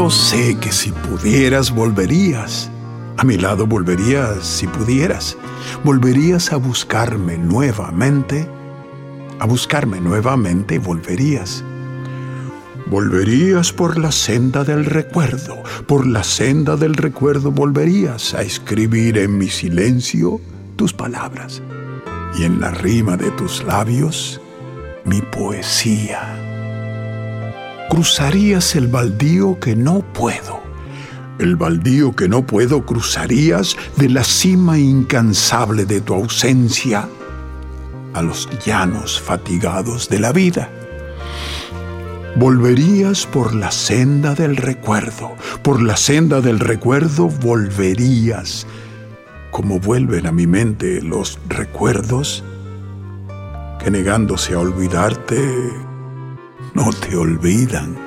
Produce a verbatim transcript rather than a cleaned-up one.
Yo sé que si pudieras volverías. A mi lado volverías si pudieras. Volverías a buscarme nuevamente. A buscarme nuevamente volverías. Volverías por la senda del recuerdo. Por la senda del recuerdo volverías a escribir en mi silencio tus palabras. Y en la rima de tus labios, mi poesía. Cruzarías el baldío que no puedo. El baldío que no puedo cruzarías de la cima incansable de tu ausencia a los llanos fatigados de la vida. Volverías por la senda del recuerdo. Por la senda del recuerdo volverías, como vuelven a mi mente los recuerdos que negándose a olvidarte, no te olvidan.